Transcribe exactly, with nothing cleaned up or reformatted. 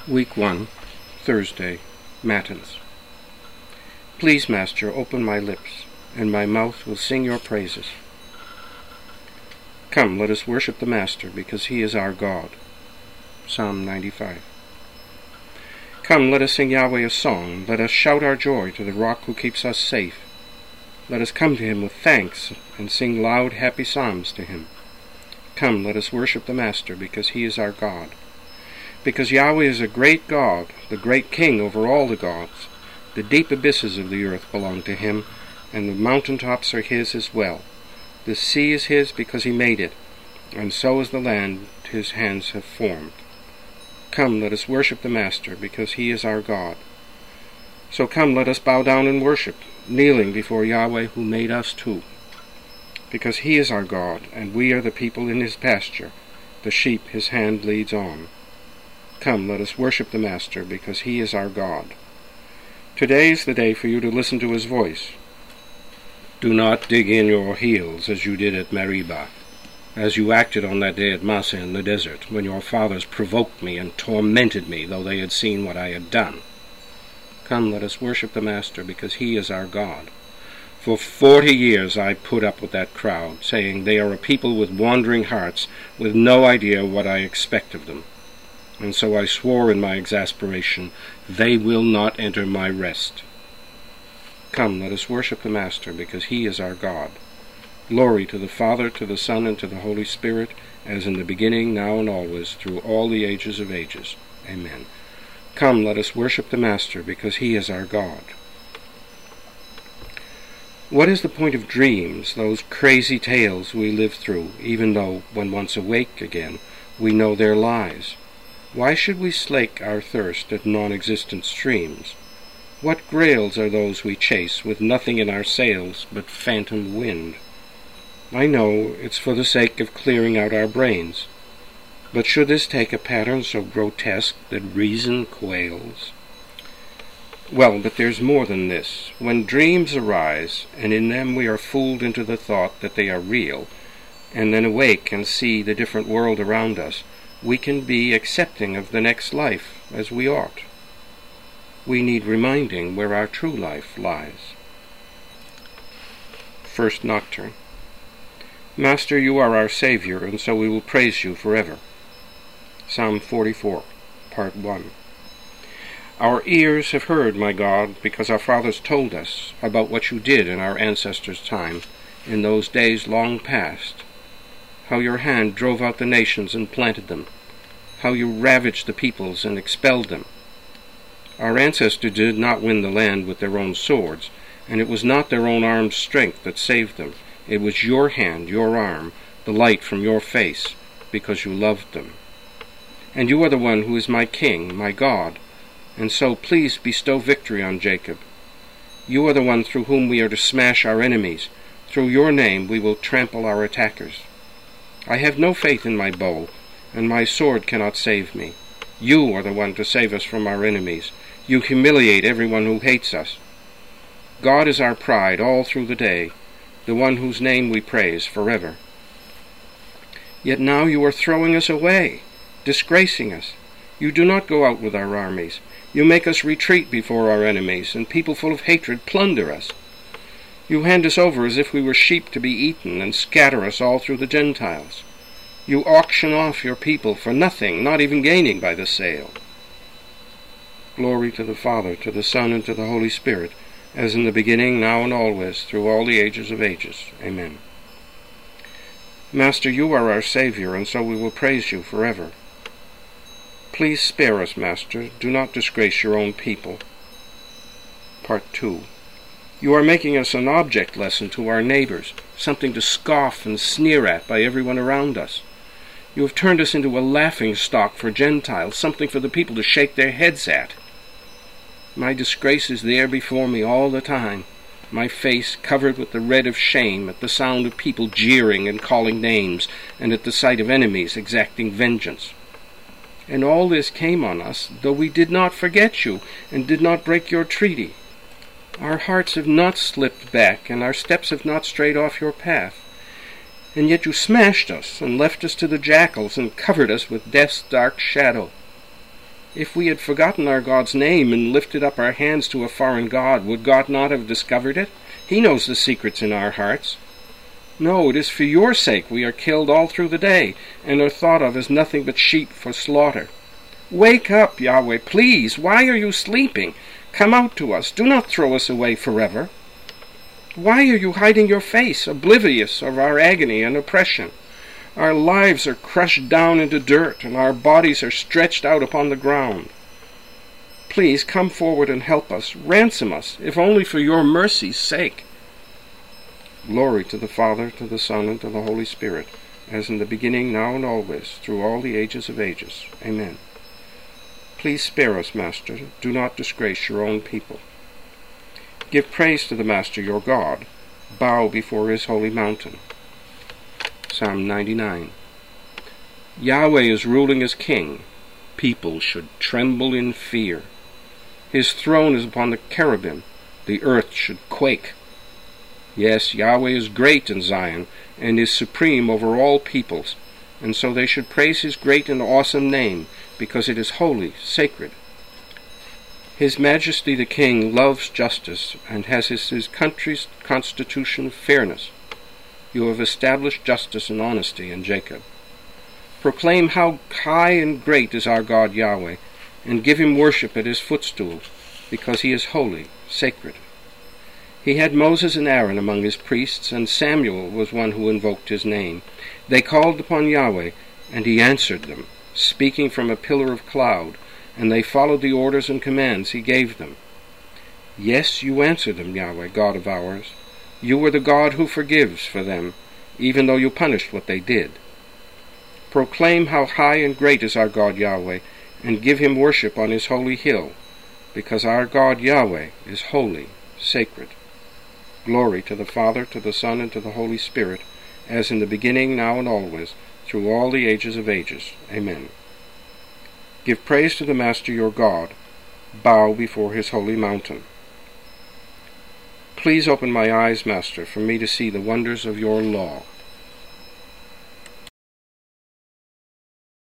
Week one, Thursday, Matins. Please, Master, open my lips, and my mouth will sing your praises. Come, let us worship the Master, because he is our God. Psalm ninety-five. Come, let us sing Yahweh a song. Let us shout our joy to the rock who keeps us safe. Let us come to him with thanks, and sing loud, happy psalms to him. Come, let us worship the Master, because he is our God. Because Yahweh is a great God, the great King over all the gods. The deep abysses of the earth belong to him, and the mountaintops are his as well. The sea is his because he made it, and so is the land his hands have formed. Come, let us worship the Master, because he is our God. So come, let us bow down and worship, kneeling before Yahweh who made us too. Because he is our God, and we are the people in his pasture, the sheep his hand leads on. Come, let us worship the Master, because he is our God. Today is the day for you to listen to his voice. Do not dig in your heels as you did at Meribah, as you acted on that day at Massah in the desert, when your fathers provoked me and tormented me, though they had seen what I had done. Come, let us worship the Master, because he is our God. For forty years I put up with that crowd, saying they are a people with wandering hearts, with no idea what I expect of them. And so I swore in my exasperation, they will not enter my rest. Come, let us worship the Master, because he is our God. Glory to the Father, to the Son, and to the Holy Spirit, as in the beginning, now, and always, through all the ages of ages. Amen. Come, let us worship the Master, because he is our God. What is the point of dreams, those crazy tales we live through, even though, when once awake again, we know they're lies? Why should we slake our thirst at non-existent streams? What grails are those we chase, with nothing in our sails but phantom wind? I know it's for the sake of clearing out our brains, but should this take a pattern so grotesque that reason quails? Well, but there's more than this. When dreams arise, and in them we are fooled into the thought that they are real, and then awake and see the different world around us, we can be accepting of the next life as we ought. We need reminding where our true life lies. First Nocturne. Master, you are our Savior, and so we will praise you forever. Psalm forty-four, Part one. Our ears have heard, my God, because our fathers told us about what you did in our ancestors' time, in those days long past, how your hand drove out the nations and planted them, how you ravaged the peoples and expelled them. Our ancestors did not win the land with their own swords, and it was not their own arm's strength that saved them. It was your hand, your arm, the light from your face, because you loved them. And you are the one who is my King, my God, and so please bestow victory on Jacob. You are the one through whom we are to smash our enemies. Through your name we will trample our attackers. I have no faith in my bow, and my sword cannot save me. You are the one to save us from our enemies. You humiliate everyone who hates us. God is our pride all through the day, the one whose name we praise forever. Yet now you are throwing us away, disgracing us. You do not go out with our armies. You make us retreat before our enemies, and people full of hatred plunder us. You hand us over as if we were sheep to be eaten, and scatter us all through the Gentiles. You auction off your people for nothing, not even gaining by the sale. Glory to the Father, to the Son, and to the Holy Spirit, as in the beginning, now, and always, through all the ages of ages. Amen. Master, you are our Savior, and so we will praise you forever. Please spare us, Master. Do not disgrace your own people. Part two. You are making us an object lesson to our neighbors, something to scoff and sneer at by everyone around us. You have turned us into a laughing stock for Gentiles, something for the people to shake their heads at. My disgrace is there before me all the time, my face covered with the red of shame at the sound of people jeering and calling names, and at the sight of enemies exacting vengeance. And all this came on us, though we did not forget you, and did not break your treaty. Our hearts have not slipped back, and our steps have not strayed off your path. And yet you smashed us, and left us to the jackals, and covered us with death's dark shadow. If we had forgotten our God's name and lifted up our hands to a foreign god, would God not have discovered it? He knows the secrets in our hearts. No, it is for your sake we are killed all through the day, and are thought of as nothing but sheep for slaughter. Wake up, Yahweh, please. Why are you sleeping? Come out to us. Do not throw us away forever. Why are you hiding your face, oblivious of our agony and oppression? Our lives are crushed down into dirt, and our bodies are stretched out upon the ground. Please come forward and help us. Ransom us, if only for your mercy's sake. Glory to the Father, to the Son, and to the Holy Spirit, as in the beginning, now, and always, through all the ages of ages. Amen. Please spare us, Master. Do not disgrace your own people. Give praise to the Master your God. Bow before his holy mountain. Psalm ninety-nine. Yahweh is ruling as king. People should tremble in fear. His throne is upon the cherubim. The earth should quake. Yes, Yahweh is great in Zion, and is supreme over all peoples, and so they should praise his great and awesome name, because it is holy, sacred. His Majesty the King loves justice, and has his, his country's constitution of fairness. You have established justice and honesty in Jacob. Proclaim how high and great is our God Yahweh, and give him worship at his footstool, because he is holy, sacred. He had Moses and Aaron among his priests, and Samuel was one who invoked his name. They called upon Yahweh, and he answered them, speaking from a pillar of cloud, and they followed the orders and commands he gave them. Yes, you answered them, Yahweh, God of ours. You were the God who forgives for them, even though you punished what they did. Proclaim how high and great is our God Yahweh, and give him worship on his holy hill, because our God Yahweh is holy, sacred. Glory to the Father, to the Son, and to the Holy Spirit, as in the beginning, now, and always, through all the ages of ages. Amen. Give praise to the Master your God. Bow before his holy mountain. Please open my eyes, Master, for me to see the wonders of your law.